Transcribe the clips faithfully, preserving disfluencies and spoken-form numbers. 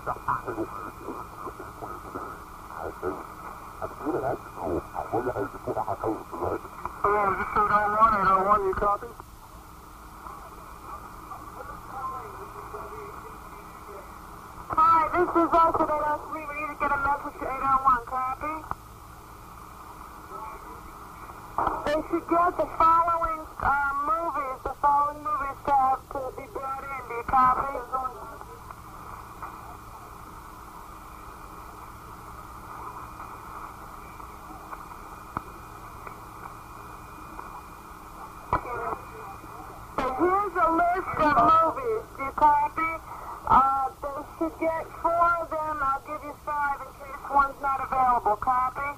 You copy? Hi, this is also eight oh three. We need to get a message to eight oh one. Copy? They should get the following uh, movies, the following movies to have to be brought in. Do you copy? So here's a list of movies. Do you copy? Uh, they should get four of them. I'll give you five in case one's not available. Copy?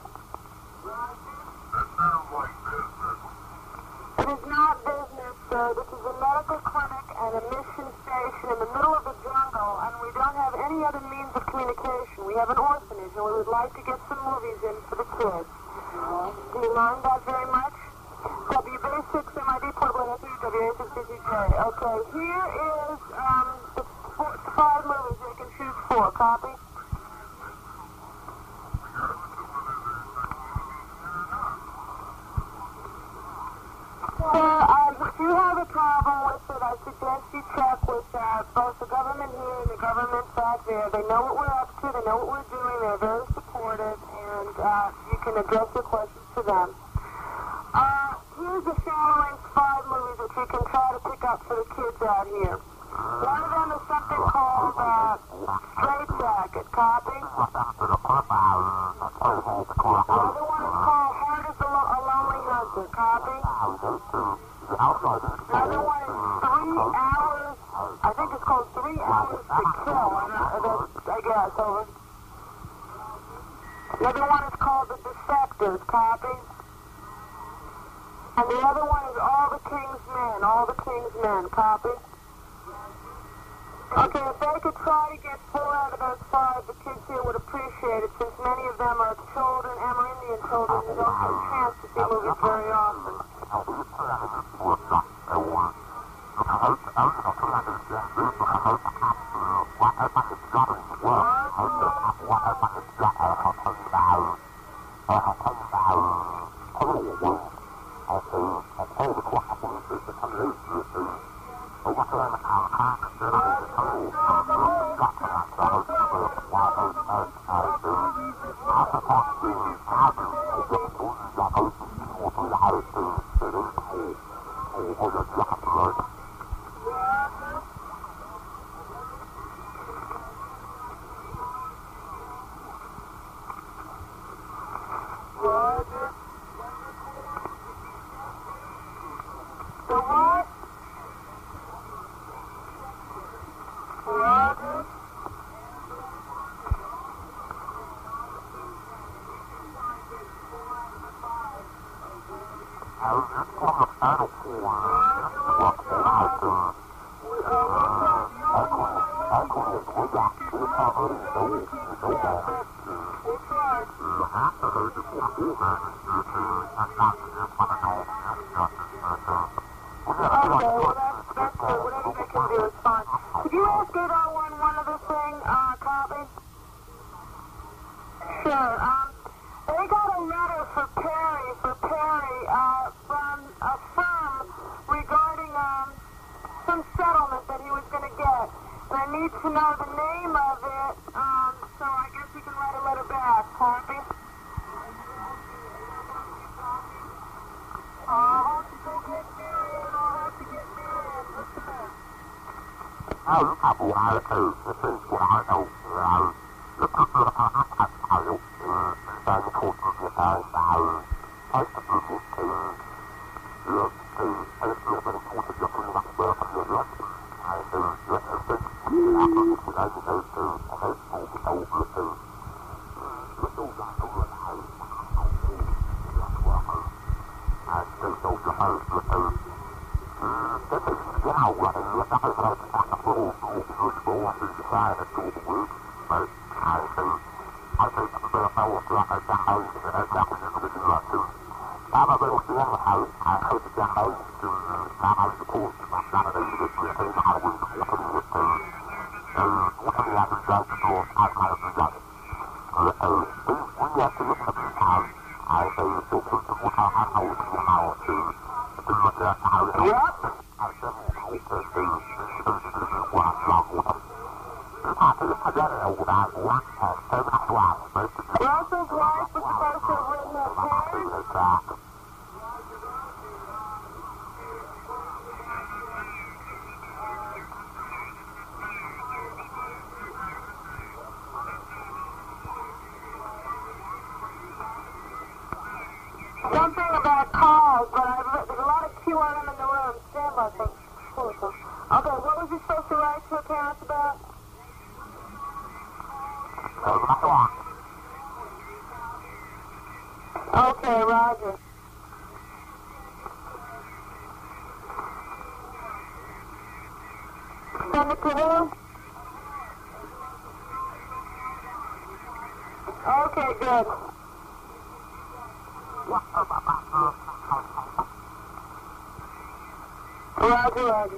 It is not business, sir. This is a medical clinic and a mission station in the middle of the jungle, and we don't have any other means of communication. We have an orphanage, and we would like to get some movies in for the kids. Do you mind that very much? W B six M I D Portable W A six C J. Okay, here is um, the, four, the five movies they can choose for. Copy? Sir, uh, if you have a problem with it, I suggest you check with uh, both the government here and the government back there. They know what we're up to, they know what we're doing, they're very supportive, and uh, you can address your questions to them. Uh, here's the following five movies that you can try to pick up for the kids out here. One of them is something called uh, Straight Jacket. Copy? The other one is called Heart is a, Lo- a Lonely Hunter. Copy? Another one is Three Hours, I think it's called Three Hours to Kill, I, I guess, over. Another one is called The Defectors. Copy? And the other one is All the King's Men. All the King's Men. Copy? Okay, if they could try to get four out of those five, the kids here would appreciate it, since many of them are children, Amerindian children, who don't get a chance to see movies very often. What have you Russell's wife was supposed to have written her parents. Something about calls, but I've, there's a lot of Q on them in the room. Stand by, thanks. Okay, what was he supposed to write to her parents about? Okay, Roger. Send it to who? Okay, good. Roger, Roger.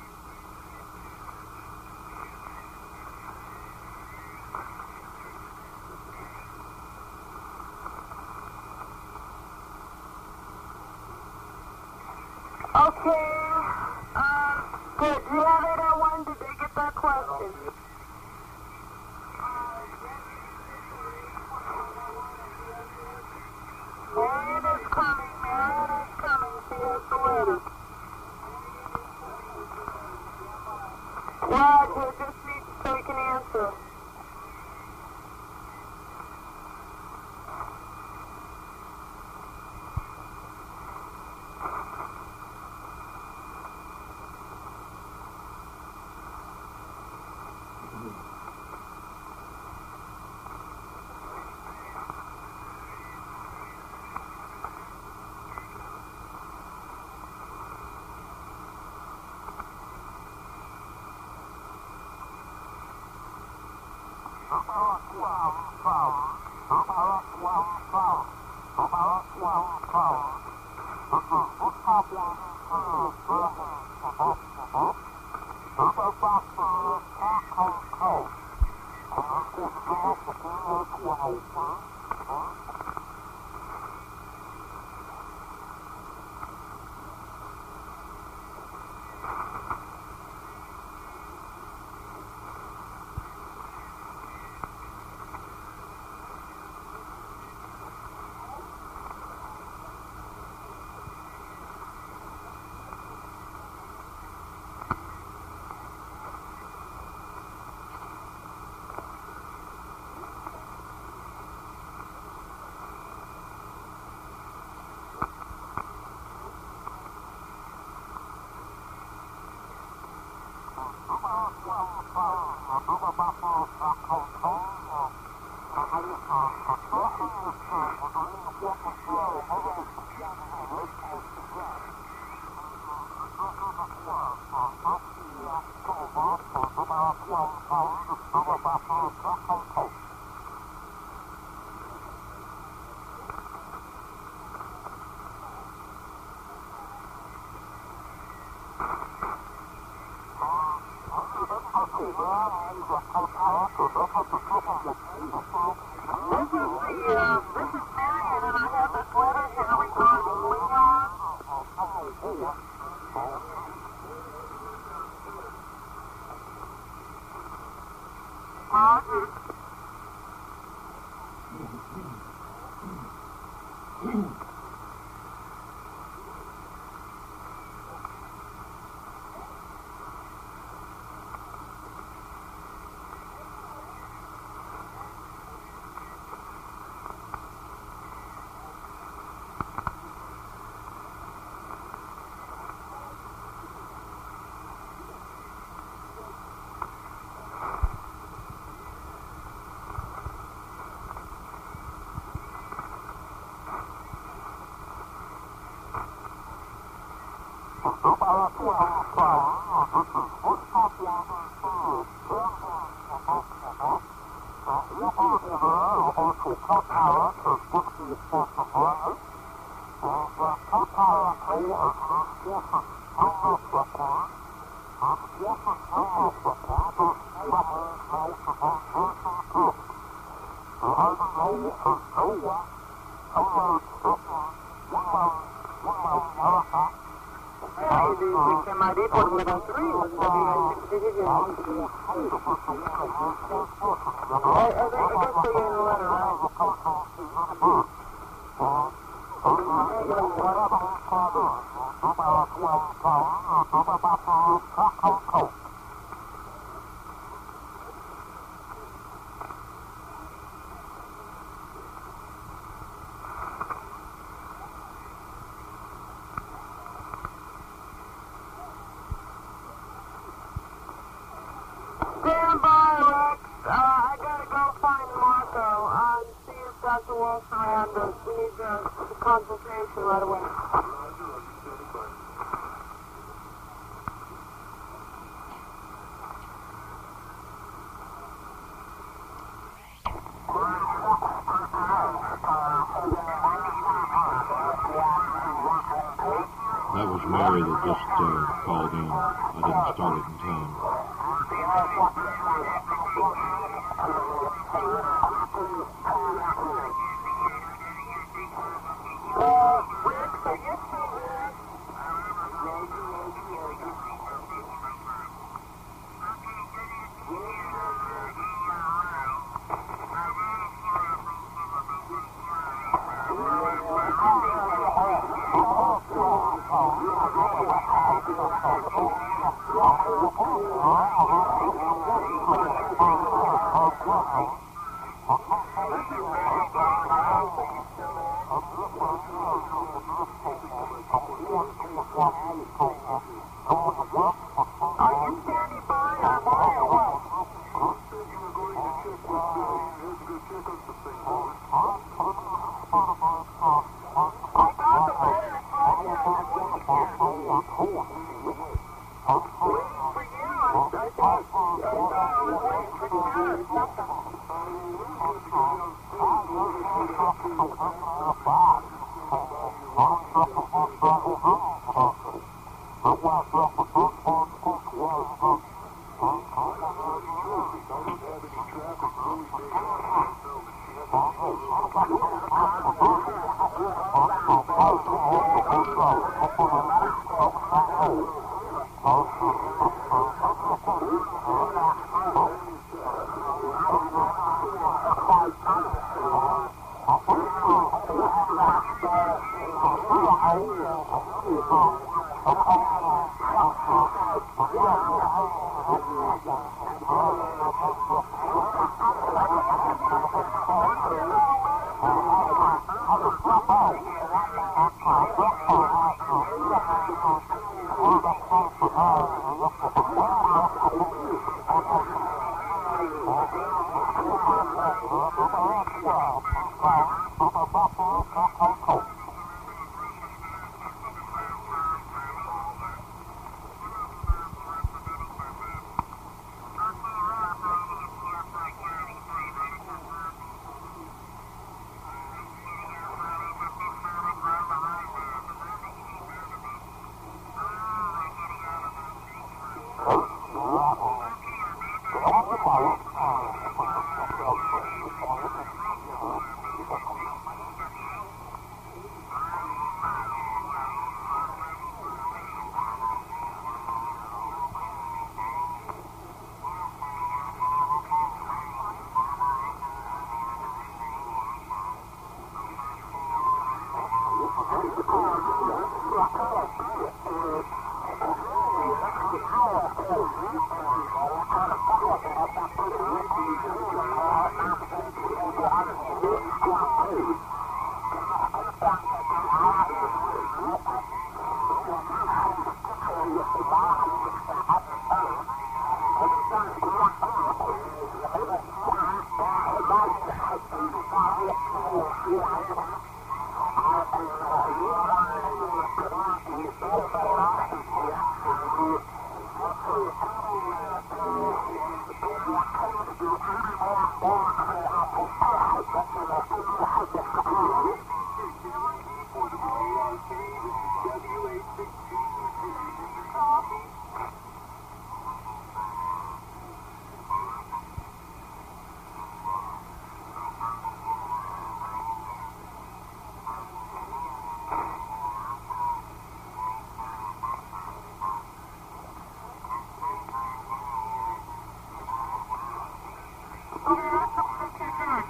Okay, um, good. Do you have eight oh one? Did they get that question? Marion is coming, Marion is coming. She has to wait. Roger, just needs so he can answer. Hey, the six M I D put them at three. Was W A six D? I, I think, I guess they gave the letter, right? Stand by, Rex. Uh, I gotta go find Marco uh, and see if Doctor Walsh around us. We need the, the consultation right away. That was Mary that just uh, called in. I didn't start it in time.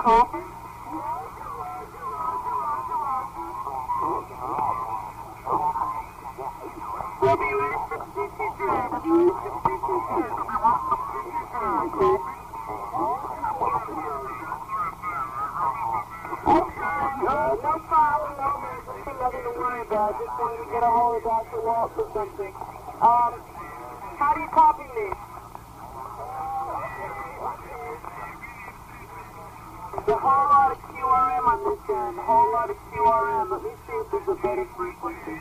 copy? W A sixty-two zero, W A sixty-two zero, okay. Uh, no problem, no emergency, nothing to worry about. Just wanted to get a hold of Doctor Walt for something. Um, how do you copy me? There's a whole lot of Q R M on this end, a whole lot of Q R M. Let me see if there's a better frequency.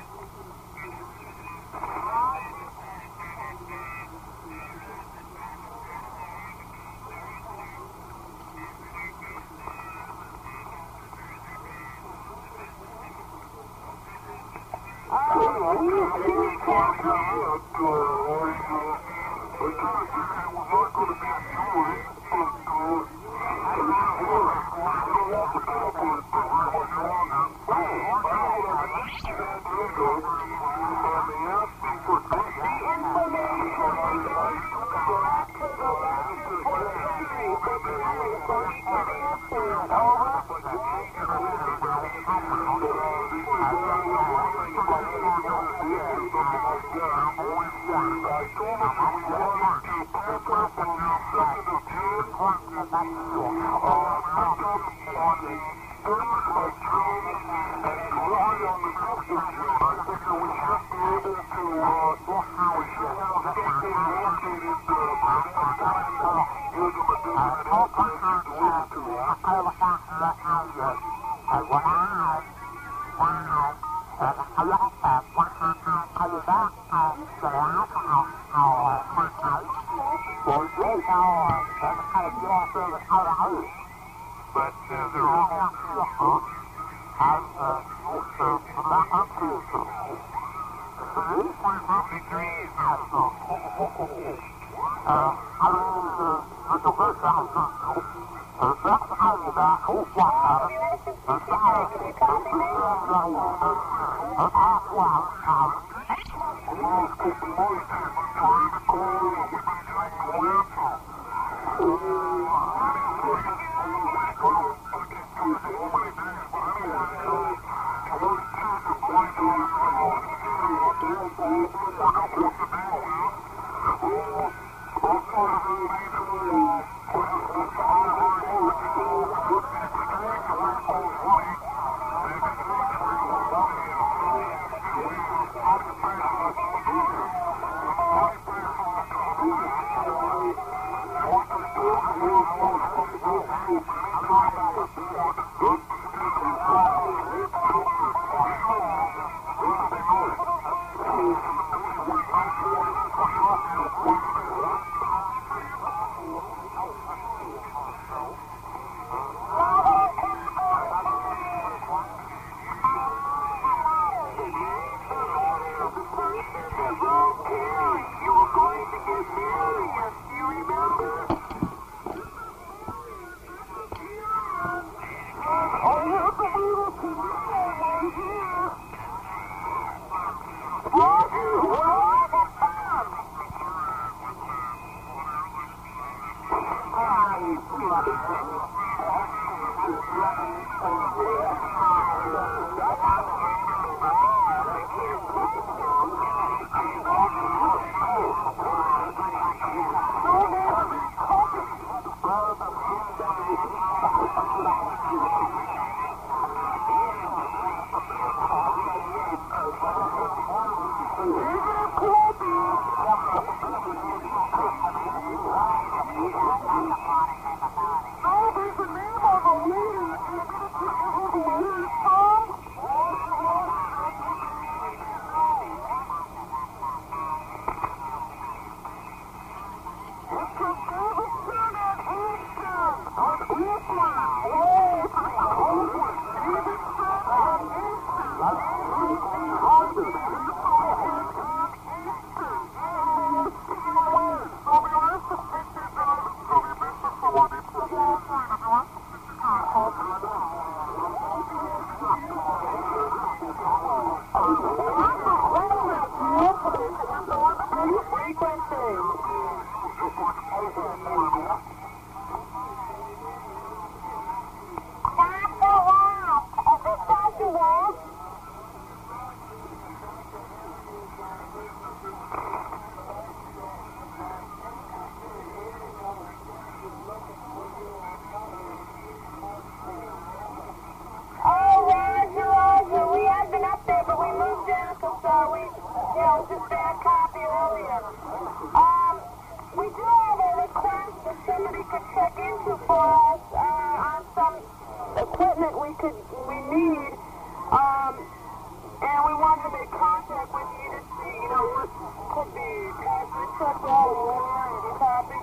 could check into for us uh, on some equipment we could we need, um, and we wanted to make contact with you to see, you know, what could be possibly checked out or whatever. Do you copy?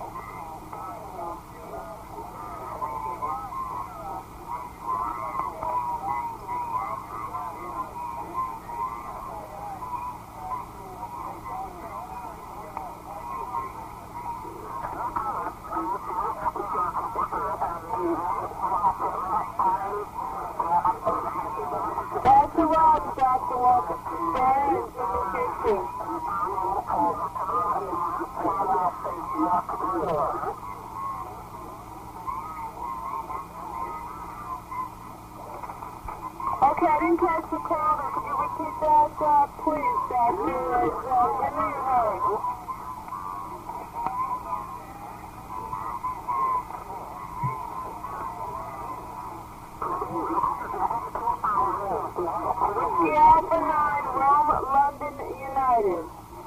Doctor Rob, Doctor Walker, there is the picture. Okay, I didn't catch the call there. Could you repeat that, uh, please, Doctor? Uh, give me your name. Alpha nine, Rome, London, United.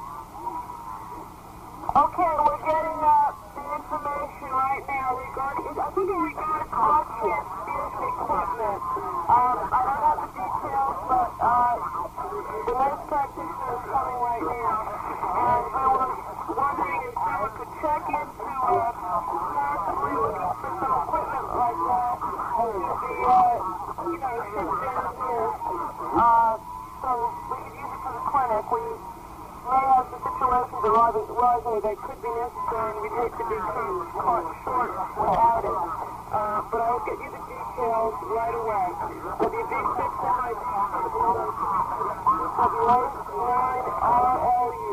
Okay, we're getting uh, the information right now regarding, I think it regarding conscious equipment. Um, I don't have the details, but uh, the nurse practitioner is coming right now. And we were wondering if we could check into uh, possibly looking for some equipment like that to be, uh, you know, shipped down here. Uh, so we could use it for the clinic. We may have some situations arising that could be necessary, and we'd hate to be caught short without it. Uh, but I'll get you the details right away. W B six M I D, W A nine R L U.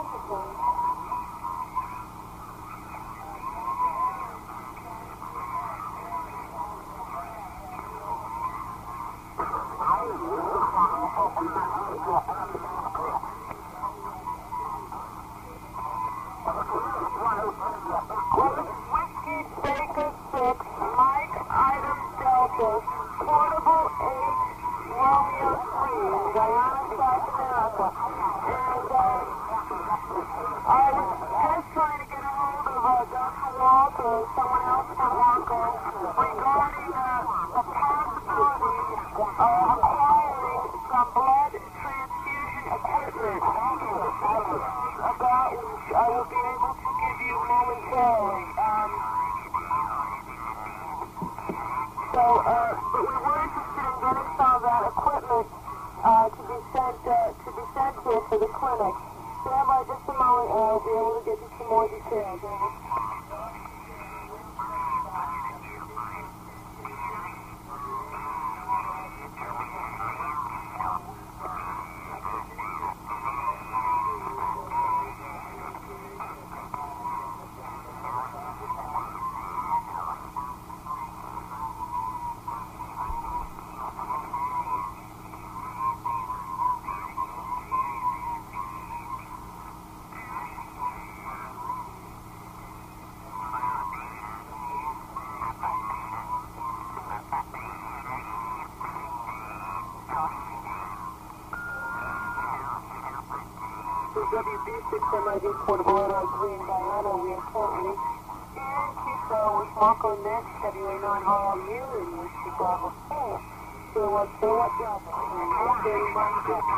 Whiskey Baker six, Mike Item Delta, Portable eight, Romeo three, Guyana, South America. And uh, I was just trying to get a hold of uh, Doctor Walker or someone else from Walker regarding uh, the possibility of acquiring some blood transfusion equipment, about which I will be able to give you momentarily. Um, so, uh, but we were interested in getting some of that equipment uh, to be sent uh, to be sent here for the clinic. Stand by just a moment, and I'll be able to get you some more details. W B six M I D Portable eight oh three in Guyana. We are currently in Quito with Marco next, W A nine R L U, and we're Chicago four. So what's the what job? thirty-nine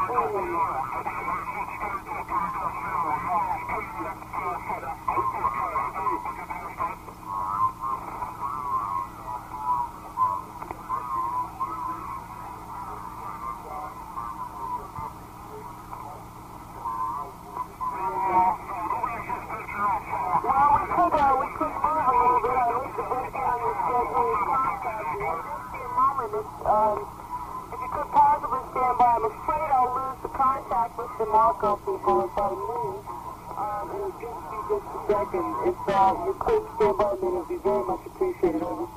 Um, if you could possibly stand by, I'm afraid I'll lose the contact with the Marco people if I leave. Um, it'll just be just a second. If uh, you could stand by me, it would be very much appreciated. Over.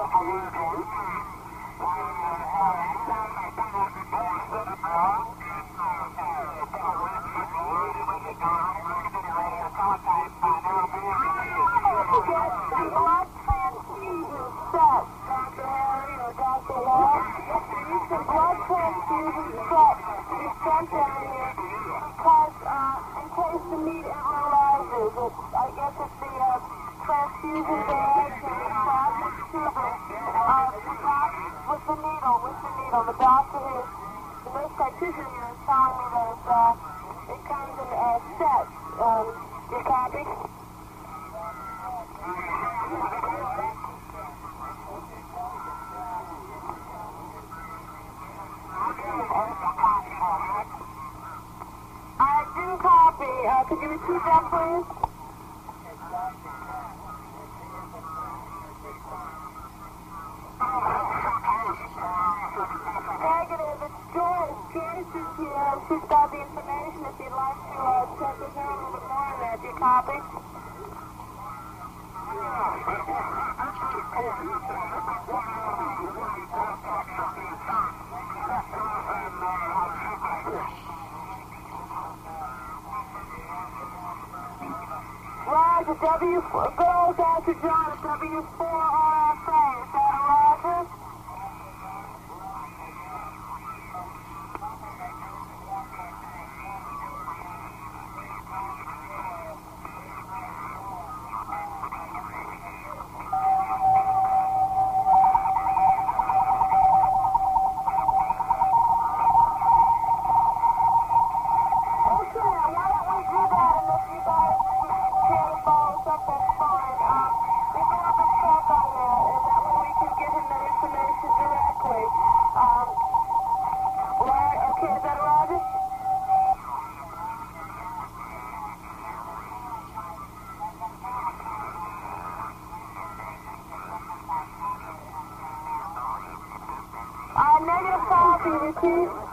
Could you repeat that, please? Negative. It's Joyce. Joyce is here. She's got the information if you'd like to uh, check with her a little bit more on that. Do you copy? Roger, W four, girls after John at W four R F A. Is that a Roger? Uh, negative copy, repeat.